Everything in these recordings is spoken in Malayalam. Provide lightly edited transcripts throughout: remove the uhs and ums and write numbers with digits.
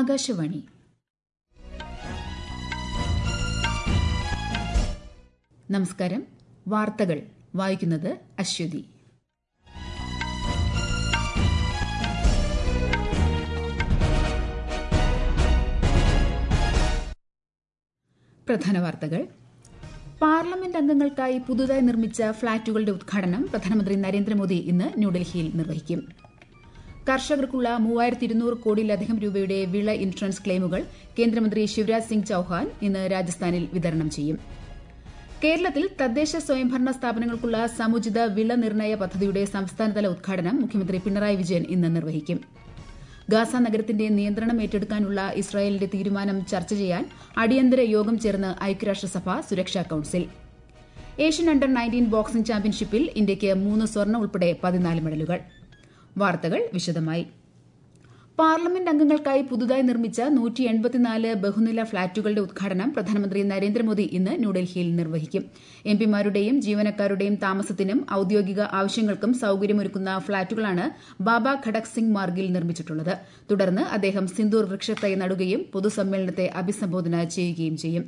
ആകാശവാണി. നമസ്കാരം. വാർത്തകൾ വായിക്കുന്നത് അശ്വതി. പ്രധാന വാർത്തകൾ. പാർലമെന്റ് അംഗങ്ങൾക്കായി പുതുതായി നിർമ്മിച്ച ഫ്ളാറ്റുകളുടെ ഉദ്ഘാടനം പ്രധാനമന്ത്രി നരേന്ദ്രമോദി ഇന്ന് ന്യൂഡൽഹിയിൽ നിർവഹിക്കും. കർഷകർക്കുള്ള 3200 കോടിയിലധികം രൂപയുടെ വിള ഇൻഷുറൻസ് ക്ലെയിമുകൾ കേന്ദ്രമന്ത്രി ശിവരാജ് സിംഗ് ചൌഹാൻ ഇന്ന് രാജസ്ഥാനിൽ വിതരണം ചെയ്യും. കേരളത്തിൽ തദ്ദേശ സ്വയംഭരണ സ്ഥാപനങ്ങൾക്കുള്ള സമുചിത വിള നിർണ്ണയ പദ്ധതിയുടെ സംസ്ഥാനതല ഉദ്ഘാടനം മുഖ്യമന്ത്രി പിണറായി വിജയൻ ഇന്ന് നിർവഹിക്കും. ഗാസ നഗരത്തിന്റെ നിയന്ത്രണം ഏറ്റെടുക്കാനുള്ള ഇസ്രായേലിന്റെ തീരുമാനം ചർച്ച ചെയ്യാൻ അടിയന്തര യോഗം ചേർന്ന് ഐക്യരാഷ്ട്രസഭ സുരക്ഷാ കൌൺസിൽ. ഏഷ്യൻ അണ്ടർ 19 ബോക്സിംഗ് ചാമ്പ്യൻഷിപ്പിൽ ഇന്ത്യയ്ക്ക് 3 സ്വർണ്ണം ഉൾപ്പെടെ 14 മെഡലുകൾ. വാർത്തകൾ വിശദമായി. പാർലമെന്റ് അംഗങ്ങൾക്കായി പുതുതായി നിർമ്മിച്ച 184 ബഹുനില ഫ്ളാറ്റുകളുടെ ഉദ്ഘാടനം പ്രധാനമന്ത്രി നരേന്ദ്രമോദി ഇന്ന് ന്യൂഡൽഹിയിൽ നിർവഹിക്കും. എംപിമാരുടെയും ജീവനക്കാരുടെയും താമസത്തിനും ഔദ്യോഗിക ആവശ്യങ്ങൾക്കും സൌകര്യമൊരുക്കുന്ന ഫ്ളാറ്റുകളാണ് ബാബ ഖഡക് സിംഗ് മാർഗിൽ നിർമ്മിച്ചിട്ടുള്ളത്. തുടർന്ന് അദ്ദേഹം സിന്ദൂർ വൃക്ഷത്തൈ നടുകയും പൊതുസമ്മേളനത്തെ അഭിസംബോധന ചെയ്യുകയും ചെയ്യും.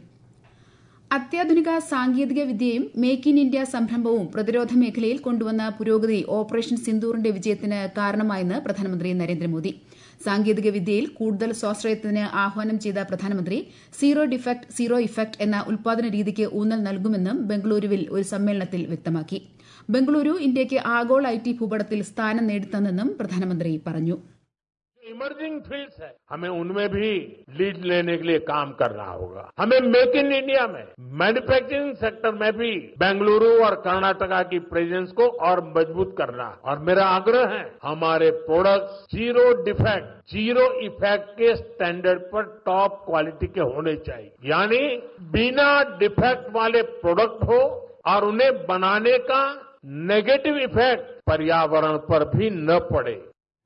അത്യാധുനിക സാങ്കേതിക വിദ്യയും മേക്ക് ഇൻ ഇന്ത്യ സംരംഭവും പ്രതിരോധ മേഖലയിൽ കൊണ്ടുവന്ന പുരോഗതി ഓപ്പറേഷൻ സിന്ദൂറിന്റെ വിജയത്തിന് കാരണമായെന്ന് പ്രധാനമന്ത്രി നരേന്ദ്രമോദി. സാങ്കേതിക വിദ്യയിൽ കൂടുതൽ സ്വാശ്രയത്വത്തിന് ആഹ്വാനം ചെയ്ത പ്രധാനമന്ത്രി സീറോ ഡിഫെക്ട് സീറോ ഇഫക്ട് എന്ന ഉൽപാദന രീതിക്ക് ഊന്നൽ നൽകുമെന്നും ബംഗളൂരുവിൽ ഒരു സമ്മേളനത്തിൽ വ്യക്തമാക്കി. ബംഗളൂരു ഇന്ത്യയ്ക്ക് ആഗോള IT ഭൂപടത്തിൽ സ്ഥാനം നേടിത്തന്നെന്നും പ്രധാനമന്ത്രി പറഞ്ഞു. इमर्जिंग फील्ड्स है, हमें उनमें भी लीड लेने के लिए काम करना होगा. हमें मेक इन इंडिया में मैन्युफैक्चरिंग सेक्टर में भी बेंगलुरु और कर्नाटका की प्रेजेंस को और मजबूत करना है. और मेरा आग्रह है हमारे products zero defect zero effect के स्टैंडर्ड पर टॉप क्वालिटी के होने चाहिए. यानी बिना डिफेक्ट वाले प्रोडक्ट हो और उन्हें बनाने का नेगेटिव इफेक्ट पर्यावरण पर भी न पड़े.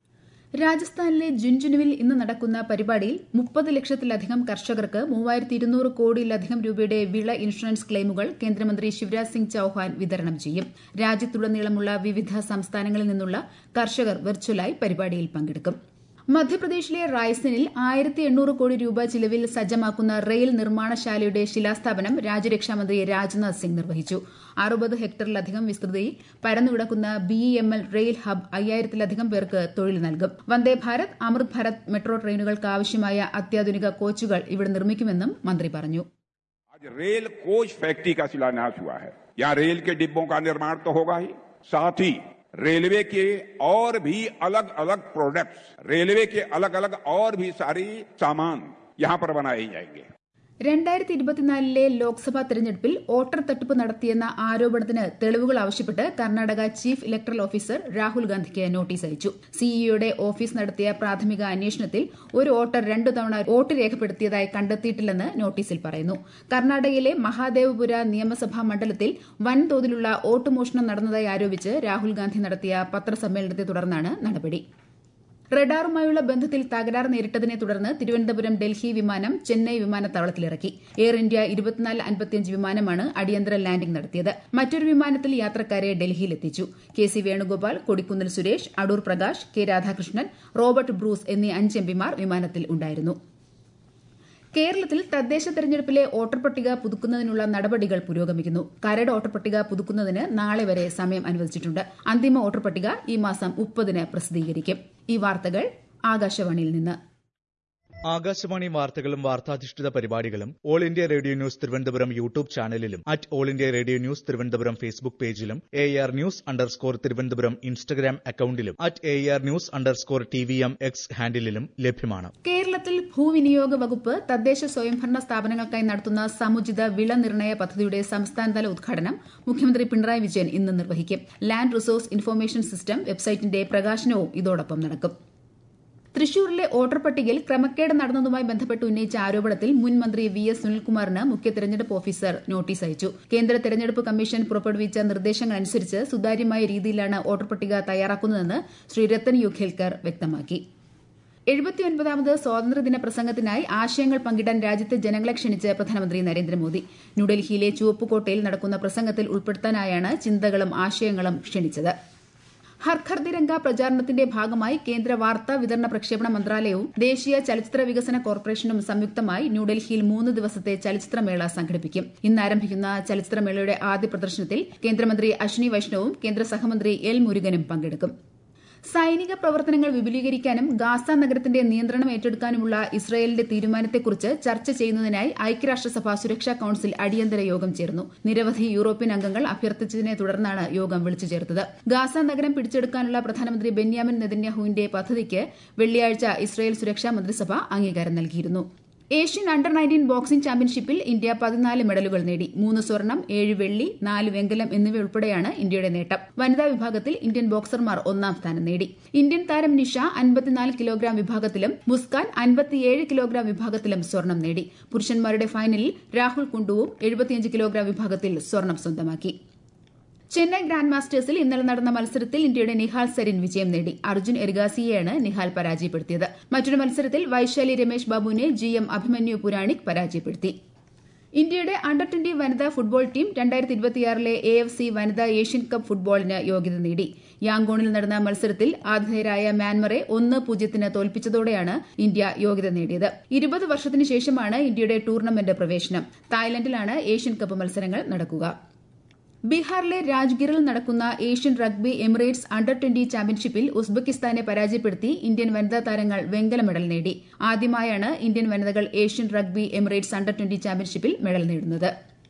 രാജസ്ഥാനിലെ ജുൻജുനുവിൽ ഇന്ന് നടക്കുന്ന പരിപാടിയിൽ 30 ലക്ഷത്തിലധികം കർഷകർക്ക് 3200 കോടിയിലധികം രൂപയുടെ വിള ഇൻഷുറൻസ് ക്ലെയിമുകൾ കേന്ദ്രമന്ത്രി ശിവരാജ് സിംഗ് ചൌഹാൻ വിതരണം ചെയ്യും. രാജ്യത്തുടനീളമുള്ള വിവിധ സംസ്ഥാനങ്ങളിൽ നിന്നുള്ള കർഷകർ വെർച്വലായി പരിപാടിയിൽ പങ്കെടുക്കും. മധ്യപ്രദേശിലെ റായ്സനിൽ 1800 കോടി രൂപ ചിലവിൽ സജ്ജമാക്കുന്ന റെയിൽ നിർമ്മാണശാലയുടെ ശിലാസ്ഥാപനം രാജ്യരക്ഷാമന്ത്രി രാജ്നാഥ് സിംഗ് നിർവഹിച്ചു. 60 ഹെക്ടറിലധികം വിസ്തൃതിയിൽ പരന്നുകിടക്കുന്ന BEML റെയിൽ ഹബ് 5000-ലധികം പേർക്ക് തൊഴിൽ നൽകും. വന്ദേ ഭാരത്, അമൃത് ഭാരത് മെട്രോ ട്രെയിനുകൾക്ക് ആവശ്യമായ അത്യാധുനിക കോച്ചുകൾ ഇവിടെ നിർമ്മിക്കുമെന്നും മന്ത്രി പറഞ്ഞു. रेल कोच फैक्ट्री का शिलान्यास हुआ है. यहाँ रेल के डिब्बों का निर्माण तो होगा ही, साथ ही रेलवे के और भी अलग अलग प्रोडक्ट्स, रेलवे के अलग अलग और भी सारी सामान यहाँ पर बनाए जाएंगे. 2024 ലോക്സഭാ തെരഞ്ഞെടുപ്പിൽ വോട്ടർ തട്ടിപ്പ് നടത്തിയെന്ന ആരോപണത്തിന് തെളിവുകൾ ആവശ്യപ്പെട്ട് Karnataka chief electoral officer Rahul ഗാന്ധിക്ക് നോട്ടീസ് അയച്ചു. സിഇഒയുടെ ഓഫീസ് നടത്തിയ പ്രാഥമിക അന്വേഷണത്തിൽ ഒരു വോട്ടർ 2 തവണ വോട്ട് രേഖപ്പെടുത്തിയതായി കണ്ടെത്തിയിട്ടില്ലെന്ന് നോട്ടീസിൽ പറയുന്നു. കർണാടകയിലെ മഹാദേവപുര നിയമസഭാ മണ്ഡലത്തിൽ വൻതോതിലുള്ള വോട്ട് മോഷണം നടന്നതായി ആരോപിച്ച് രാഹുൽ ഗാന്ധി നടത്തിയ പത്രസമ്മേളനത്തെ തുടർന്നാണ് നടപടി. റഡാറുമായുള്ള ബന്ധത്തിൽ തകരാർ നേരിട്ടതിനെ തുടർന്ന് തിരുവനന്തപുരം ഡൽഹി വിമാനം ചെന്നൈ വിമാനത്താവളത്തിലിറക്കി. എയർ ഇന്ത്യ 2455 വിമാനമാണ് അടിയന്തര ലാൻഡിംഗ് നടത്തിയത്. മറ്റൊരു വിമാനത്തിൽ യാത്രക്കാരെ ഡൽഹിയിലെത്തിച്ചു. KC Venugopal, Kodikunnil Suresh, Adoor Prakash, K Radhakrishnan, Robert Bruce എന്നീ 5 എംപിമാർ വിമാനത്തിൽ ഉണ്ടായിരുന്നു. കേരളത്തിൽ തദ്ദേശ തെരഞ്ഞെടുപ്പിലെ വോട്ടർ പട്ടിക പുതുക്കുന്നതിനുള്ള നടപടികൾ പുരോഗമിക്കുന്നു. കരട് വോട്ടർ പട്ടിക പുതുക്കുന്നതിന് നാളെ വരെ സമയം അനുവദിച്ചിട്ടുണ്ട്. അന്തിമ വോട്ടർ പട്ടിക ഈ മാസം 30-ന് പ്രസിദ്ധീകരിക്കും. ഈ വാർത്തകൾ ആകാശവാണിയിൽ നിന്ന്. ആകാശവാണി വാർത്തകളും വാർത്താധിഷ്ഠിത പരിപാടികളും all India radio news Thiruvananthapuram YouTube ചാനലിലും all India radio news Thiruvananthapuram Facebook പേജിലും AR ന്യൂസ് _തിരുവനന്തപുരം ഇൻസ്റ്റഗ്രാം അക്കൌണ്ടിലും AR ന്യൂസ് _TVM X ഹാൻഡിലും ലഭ്യമാണ്. കേരളത്തിൽ ഭൂവിനിയോഗ വകുപ്പ് തദ്ദേശ സ്വയംഭരണ സ്ഥാപനങ്ങൾക്കായി നടത്തുന്ന സമുചിത വിള നിർണ്ണയ പദ്ധതിയുടെ സംസ്ഥാനതല ഉദ്ഘാടനം മുഖ്യമന്ത്രി പിണറായി വിജയൻ ഇന്ന് നിർവഹിക്കും. ലാൻഡ് റിസോഴ്സ് ഇൻഫർമേഷൻ സിസ്റ്റം വെബ്സൈറ്റിന്റെ പ്രകാശനവും ഇതോടൊപ്പം നടക്കും. തൃശൂരിലെ വോട്ടർ പട്ടികയിൽ ക്രമക്കേട് നടന്നതുമായി ബന്ധപ്പെട്ട് ഉന്നയിച്ച ആരോപണത്തിൽ മുൻ മന്ത്രി VS സുനിൽകുമാറിന് മുഖ്യ തെരഞ്ഞെടുപ്പ് ഓഫീസർ നോട്ടീസ് അയച്ചു. കേന്ദ്ര തെരഞ്ഞെടുപ്പ് കമ്മീഷൻ പുറപ്പെടുവിച്ച നിർദ്ദേശങ്ങളനുസരിച്ച് സുതാര്യമായ രീതിയിലാണ് വോട്ടർ പട്ടിക തയ്യാറാക്കുന്നതെന്ന് ശ്രീ രത്തൻ യു ഖേൽക്കർ വ്യക്തമാക്കി. 79ാമത് സ്വാതന്ത്ര്യദിന പ്രസംഗത്തിനായി ആശയങ്ങൾ പങ്കിടാൻ രാജ്യത്തെ ജനങ്ങളെ ക്ഷണിച്ച് പ്രധാനമന്ത്രി നരേന്ദ്രമോദി. ന്യൂഡൽഹിയിലെ ചുവപ്പുകോട്ടയിൽ നടക്കുന്ന പ്രസംഗത്തിൽ ഉൾപ്പെടുത്താനായാണ് ചിന്തകളും ആശയങ്ങളും ക്ഷണിച്ചത്. ഹർ ഘർ തിരംഗ പ്രചാരണത്തിന്റെ ഭാഗമായി കേന്ദ്ര വാർത്താ വിതരണ പ്രക്ഷേപണ മന്ത്രാലയവും ദേശീയ ചലച്ചിത്ര വികസന കോർപ്പറേഷനും സംയുക്തമായി ന്യൂഡൽഹിയിൽ 3 ദിവസത്തെ ചലച്ചിത്രമേള സംഘടിപ്പിക്കും. ഇന്ന് ആരംഭിക്കുന്ന ചലച്ചിത്രമേളയുടെ ആദ്യ പ്രദർശനത്തിൽ കേന്ദ്രമന്ത്രി അശ്വിനി വൈഷ്ണവും കേന്ദ്ര സഹമന്ത്രി എൽ മുരുകനും പങ്കെടുക്കും. സൈനിക പ്രവർത്തനങ്ങൾ വിപുലീകരിക്കാനും ഗാസ നഗരത്തിന്റെ നിയന്ത്രണം ഏറ്റെടുക്കാനുമുള്ള ഇസ്രായേലിന്റെ തീരുമാനത്തെക്കുറിച്ച് ചർച്ച ചെയ്യുന്നതിനായി ഐക്യരാഷ്ട്രസഭ സുരക്ഷാ കൌൺസിൽ അടിയന്തര യോഗം ചേർന്നു. നിരവധി യൂറോപ്യൻ അംഗങ്ങൾ അഭ്യർത്ഥിച്ചതിനെ തുടർന്നാണ് യോഗം വിളിച്ചു ചേർത്തത്. ഗാസ നഗരം പിടിച്ചെടുക്കാനുള്ള പ്രധാനമന്ത്രി ബെന്യാമിൻ നെതന്യാഹുവിന്റെ പദ്ധതിക്ക് വെള്ളിയാഴ്ച ഇസ്രായേൽ സുരക്ഷാ മന്ത്രിസഭ അംഗീകാരം നൽകിയിരുന്നു. ഏഷ്യൻ അണ്ടർ 19 ബോക്സിംഗ് ചാമ്പ്യൻഷിപ്പിൽ ഇന്ത്യ 14 മെഡലുകൾ നേടി. 3 സ്വർണം, 7 വെള്ളി, 4 വെങ്കലം എന്നിവയുൾപ്പെടെയാണ് ഇന്ത്യയുടെ നേട്ടം. വനിതാ വിഭാഗത്തിൽ ഇന്ത്യൻ ബോക്സർമാർ 1ാം സ്ഥാനം നേടി. ഇന്ത്യൻ താരം നിഷ 54 കിലോഗ്രാം വിഭാഗത്തിലും മുസ്കാൻ 57 കിലോഗ്രാം വിഭാഗത്തിലും സ്വർണം നേടി. പുരുഷന്മാരുടെ ഫൈനലിൽ രാഹുൽ കുണ്ടുവും 75 കിലോഗ്രാം വിഭാഗത്തിൽ സ്വർണം സ്വന്തമാക്കി. ചെന്നൈ ഗ്രാൻഡ് മാസ്റ്റേഴ്സിൽ ഇന്നലെ നടന്ന മത്സരത്തിൽ ഇന്ത്യയുടെ നിഹാൽ സരിൻ വിജയം നേടി. അർജുൻ എർഗാസിയെയാണ് നിഹാൽ പരാജയപ്പെടുത്തിയത്. മറ്റൊരു മത്സരത്തിൽ വൈശാലി രമേശ് ബാബുവിനെ GM അഭിമന്യു പുരാണിക് പരാജയപ്പെടുത്തി. ഇന്ത്യയുടെ അണ്ടർ 20 വനിതാ ഫുട്ബോൾ ടീം 2026 AFC വനിതാ ഏഷ്യൻ കപ്പ് ഫുട്ബോളിന് യോഗ്യത നേടി. യാങ്കോണിൽ നടന്ന മത്സരത്തിൽ ആതിഥേയരായ മ്യാൻമറെ 1-0 തോൽപ്പിച്ചതോടെയാണ് ഇന്ത്യ യോഗ്യത നേടിയത്. 20 വർഷത്തിനു ശേഷമാണ് ഇന്ത്യയുടെ ടൂർണമെന്റ് പ്രവേശനം. തായ്ലൻഡിലാണ് ഏഷ്യൻ കപ്പ് മത്സരങ്ങൾ നടക്കുക. ബീഹാറിലെ രാജ്ഗീറിൽ നടക്കുന്ന ഏഷ്യൻ റഗ്ബി എമിറേറ്റ്സ് അണ്ടർ 20 ചാമ്പ്യൻഷിപ്പിൽ ഉസ്ബെക്കിസ്ഥാനെ പരാജയപ്പെടുത്തി ഇന്ത്യൻ വനിതാ താരങ്ങൾ വെങ്കല മെഡൽ നേടി. ആദ്യമായാണ് ഇന്ത്യൻ വനിതകൾ ഏഷ്യൻ റഗ്ബി എമിറേറ്റ്സ് അണ്ടർ 20 ചാമ്പ്യൻഷിപ്പിൽ മെഡൽ നേടുന്നത്.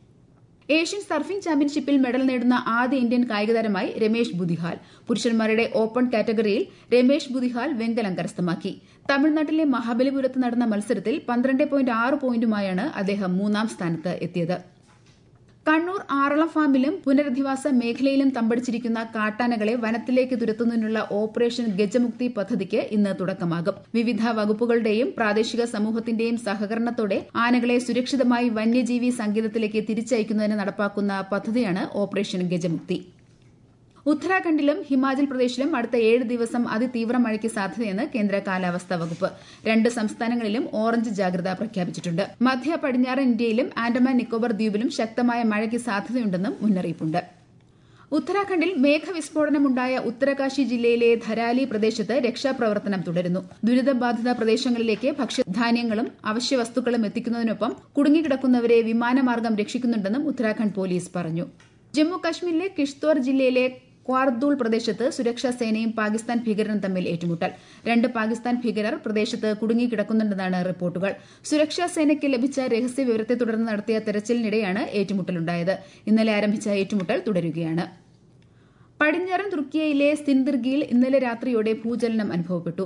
ഏഷ്യൻ സർഫിംഗ് ചാമ്പ്യൻഷിപ്പിൽ മെഡൽ നേടുന്ന ആദ്യ ഇന്ത്യൻ കായികതാരമായി രമേശ് ബുദിഹാൽ. പുരുഷന്മാരുടെ ഓപ്പൺ കാറ്റഗറിയിൽ രമേശ് ബുദിഹാൽ വെങ്കലം കരസ്ഥമാക്കി. തമിഴ്നാട്ടിലെ മഹാബലിപുരത്ത് നടന്ന മത്സരത്തിൽ 12.6 പോയിന്റുമായാണ് അദ്ദേഹം 3ാം സ്ഥാനത്ത് എത്തിയത്. കണ്ണൂർ ആറളം ഫാമിലും പുനരധിവാസ മേഖലയിലും തമ്പടിച്ചിരിക്കുന്ന കാട്ടാനകളെ വനത്തിലേക്ക് തുരത്തുന്നതിനുള്ള ഓപ്പറേഷൻ ഗജമുക്തി പദ്ധതിക്ക് ഇന്ന് തുടക്കമാകും. വിവിധ വകുപ്പുകളുടെയും പ്രാദേശിക സമൂഹത്തിന്റെയും സഹകരണത്തോടെ ആനകളെ സുരക്ഷിതമായി വന്യജീവി സങ്കേതത്തിലേക്ക് തിരിച്ചയക്കുന്നതിന് നടപ്പാക്കുന്ന പദ്ധതിയാണ് ഓപ്പറേഷൻ ഗജമുക്തി. ഉത്തരാഖണ്ഡിലും ഹിമാചൽ പ്രദേശിലും അടുത്ത 7 ദിവസം അതിതീവ്ര മഴയ്ക്ക് സാധ്യതയെന്ന് കേന്ദ്ര കാലാവസ്ഥാ വകുപ്പ്. 2 സംസ്ഥാനങ്ങളിലും ഓറഞ്ച് ജാഗ്രത പ്രഖ്യാപിച്ചിട്ടുണ്ട്. മധ്യ പടിഞ്ഞാറൻ ഇന്ത്യയിലും ആൻഡമാൻ നിക്കോബാർ ദ്വീപിലും ശക്തമായ മഴയ്ക്ക് സാധ്യതയുണ്ടെന്നും മുന്നറിയിപ്പുണ്ട്. ഉത്തരാഖണ്ഡിൽ മേഘവിസ്ഫോടനമുണ്ടായ ഉത്തരകാശി ജില്ലയിലെ ധരാലി പ്രദേശത്ത് രക്ഷാപ്രവർത്തനം തുടരുന്നു. ദുരിതബാധിത പ്രദേശങ്ങളിലേക്ക് ഭക്ഷ്യധാന്യങ്ങളും അവശ്യവസ്തുക്കളും എത്തിക്കുന്നതിനൊപ്പം കുടുങ്ങിക്കിടക്കുന്നവരെ വിമാനമാർഗം രക്ഷിക്കുന്നുണ്ടെന്നും ഉത്തരാഖണ്ഡ് പോലീസ് പറഞ്ഞു. ജമ്മു കശ്മീരിലെ കിഷ്ത്വാർ ജില്ലയിലെ ക്വാർദൂൾ പ്രദേശത്ത് സുരക്ഷാ സേനയും പാകിസ്ഥാൻ ഭീകരരും തമ്മിൽ ഏറ്റുമുട്ടൽ. 2 പാകിസ്ഥാൻ ഭീകരർ പ്രദേശത്ത് കുടുങ്ങിക്കിടക്കുന്നുണ്ടെന്നാണ് റിപ്പോർട്ടുകൾ. സുരക്ഷാ സേനയ്ക്ക് ലഭിച്ച രഹസ്യ വിവരത്തെ തുടർന്ന് നടത്തിയ തെരച്ചിലിനിടെയാണ് ഏറ്റുമുട്ടലുണ്ടായത്. ഇന്നലെ ആരംഭിച്ച ഏറ്റുമുട്ടൽ തുടരുകയാണ്. പടിഞ്ഞാറൻ തുർക്കിയയിലെ സിൻദിർഗിയിൽ ഇന്നലെ രാത്രിയോടെ ഭൂചലനം അനുഭവപ്പെട്ടു.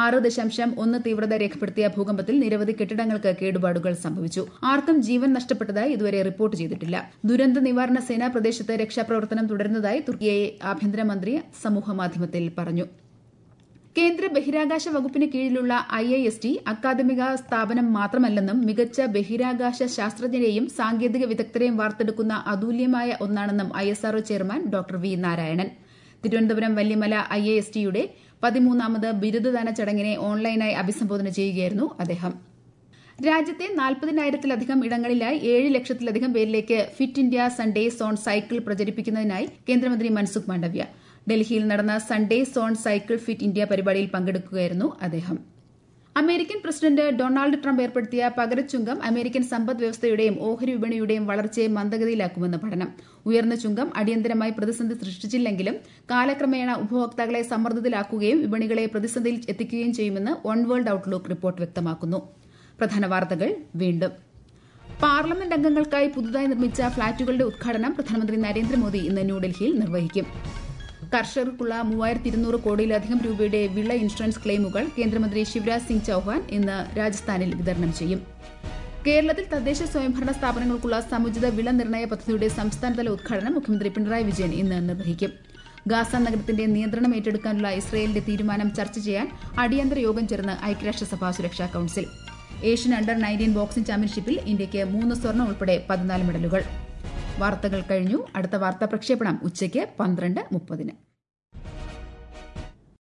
6.1 തീവ്രത രേഖപ്പെടുത്തിയ ഭൂകമ്പത്തിൽ നിരവധി കെട്ടിടങ്ങൾക്ക് കേടുപാടുകൾ സംഭവിച്ചു. ആർക്കും ജീവൻ നഷ്ടപ്പെട്ടതായി ഇതുവരെ റിപ്പോർട്ട് ചെയ്തിട്ടില്ല. ദുരന്ത നിവാരണ സേന പ്രദേശത്ത് രക്ഷാപ്രവർത്തനം തുടരുന്നതായി തുർക്കിയെ ആഭ്യന്തരമന്ത്രി സമൂഹമാധ്യമത്തിൽ പറഞ്ഞു. കേന്ദ്ര ബഹിരാകാശ വകുപ്പിന് കീഴിലുള്ള IIST അക്കാദമിക സ്ഥാപനം മാത്രമല്ലെന്നും മികച്ച ബഹിരാകാശ ശാസ്ത്രജ്ഞരെയും സാങ്കേതിക വിദഗ്ധരെയും വാർത്തെടുക്കുന്ന അതുല്യമായ ഒന്നാണെന്നും ISRO chairman doctor V Narayanan. Thiruvananthapuram Valiyamala IISTയുടെ 13ാമത് ബിരുദദാന ചടങ്ങിനെ ഓൺലൈനായി അഭിസംബോധന ചെയ്യുകയായിരുന്നു അദ്ദേഹം. രാജ്യത്തെ 40,000-ലധികം ഇടങ്ങളിലായി 7 ലക്ഷത്തിലധികം പേരിലേക്ക് fit India Sunday zone cycle പ്രചരിപ്പിക്കുന്നതിനായി കേന്ദ്രമന്ത്രി മൻസുഖ് മാണ്ഡവ്യ ഡൽഹിയിൽ നടന്ന Sunday zone cycle fit India പരിപാടിയിൽ പങ്കെടുക്കുകയായിരുന്നു അദ്ദേഹം. അമേരിക്കൻ പ്രസിഡന്റ് ഡൊണാൾഡ് ട്രംപ് ഏർപ്പെടുത്തിയ പകരച്ചുങ്കം അമേരിക്കൻ സമ്പദ് വ്യവസ്ഥയുടെയും ഓഹരി വിപണിയുടെയും വളർച്ചയെ മന്ദഗതിയിലാക്കുമെന്ന് പഠനം. ഉയർന്ന ചുങ്കം അടിയന്തരമായി പ്രതിസന്ധി സൃഷ്ടിച്ചില്ലെങ്കിലും കാലക്രമേണ ഉപഭോക്താക്കളെ സമ്മർദ്ദത്തിലാക്കുകയും വിപണികളെ പ്രതിസന്ധിയിൽ എത്തിക്കുകയും ചെയ്യുമെന്ന് വൺ വേൾഡ് ഔട്ട്ലുക്ക് റിപ്പോർട്ട് വ്യക്തമാക്കുന്നു. പ്രധാന വാർത്തകൾ വീണ്ടും. പാർലമെന്റ് അംഗങ്ങൾക്കായി പുതുതായി നിർമ്മിച്ച ഫ്ളാറ്റുകളുടെ ഉദ്ഘാടനം പ്രധാനമന്ത്രി നരേന്ദ്രമോദി ഇന്ന് ന്യൂഡൽഹിയിൽ നിർവഹിക്കും. കർഷകർക്കുള്ള 3200 കോടിയിലധികം രൂപയുടെ വിള ഇൻഷുറൻസ് ക്ലെയിമുകൾ കേന്ദ്രമന്ത്രി ശിവരാജ് സിംഗ് ചൌഹാൻ ഇന്ന് രാജസ്ഥാനിൽ വിതരണം ചെയ്യും. കേരളത്തിൽ തദ്ദേശ സ്വയംഭരണ സ്ഥാപനങ്ങൾക്കുള്ള സമുചിത വിള നിർണ്ണയ പദ്ധതിയുടെ സംസ്ഥാനതല ഉദ്ഘാടനം മുഖ്യമന്ത്രി പിണറായി വിജയൻ ഇന്ന് നിർവഹിക്കും. ഗാസ നഗരത്തിന്റെ നിയന്ത്രണം ഏറ്റെടുക്കാനുള്ള ഇസ്രായേലിന്റെ തീരുമാനം ചർച്ച ചെയ്യാൻ അടിയന്തര യോഗം ചേർന്ന് ഐക്യരാഷ്ട്രസഭ സുരക്ഷാ കൌൺസിൽ. ഏഷ്യൻ അണ്ടർ 19 ബോക്സിംഗ് ചാമ്പ്യൻഷിപ്പിൽ ഇന്ത്യയ്ക്ക് 3 സ്വർണം ഉൾപ്പെടെ 14 മെഡലുകൾ. വാർത്തകൾ കഴിഞ്ഞു. അടുത്ത വാർത്താ പ്രക്ഷേപണം ഉച്ചയ്ക്ക് 12:30.